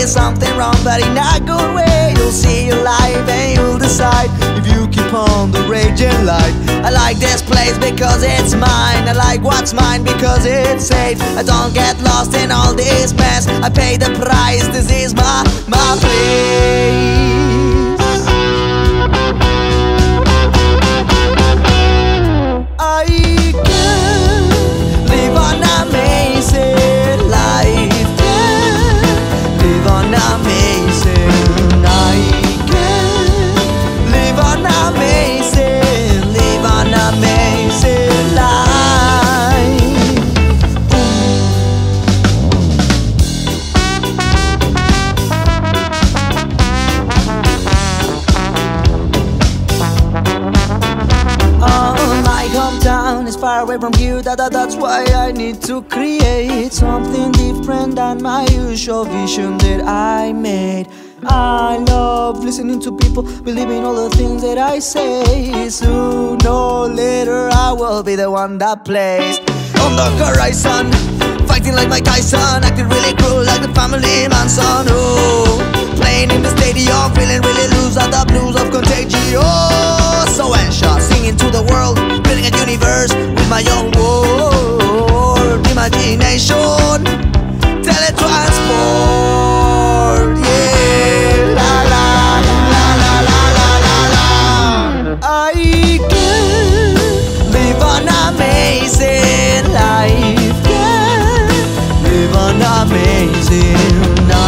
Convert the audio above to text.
there's something wrong, but in a good way. You'll see your life and you'll decide if you keep on the raging light. I like this place because it's mine. I like what's mine because it's safe. I don't get lost in all this mess. I pay the price, this is my place. I can live an amazing life. Can live an amazing. I can live an amazing, live an amazing life. Hometown is far away from here, that's why I need to create something different than my usual vision that I made. I love listening to people, believing all the things that I say. Sooner or later I will be the one that plays on the horizon, fighting like Mike Tyson, acting really cruel like the family Manson. Oh, playing in the stadium, feeling really loose at the blues of Contagion. So anxious, singing to the world, building a universe with my own world. Imagination, teletransport, yeah. La la la la la la la la. I can live an amazing life. Can live an amazing life.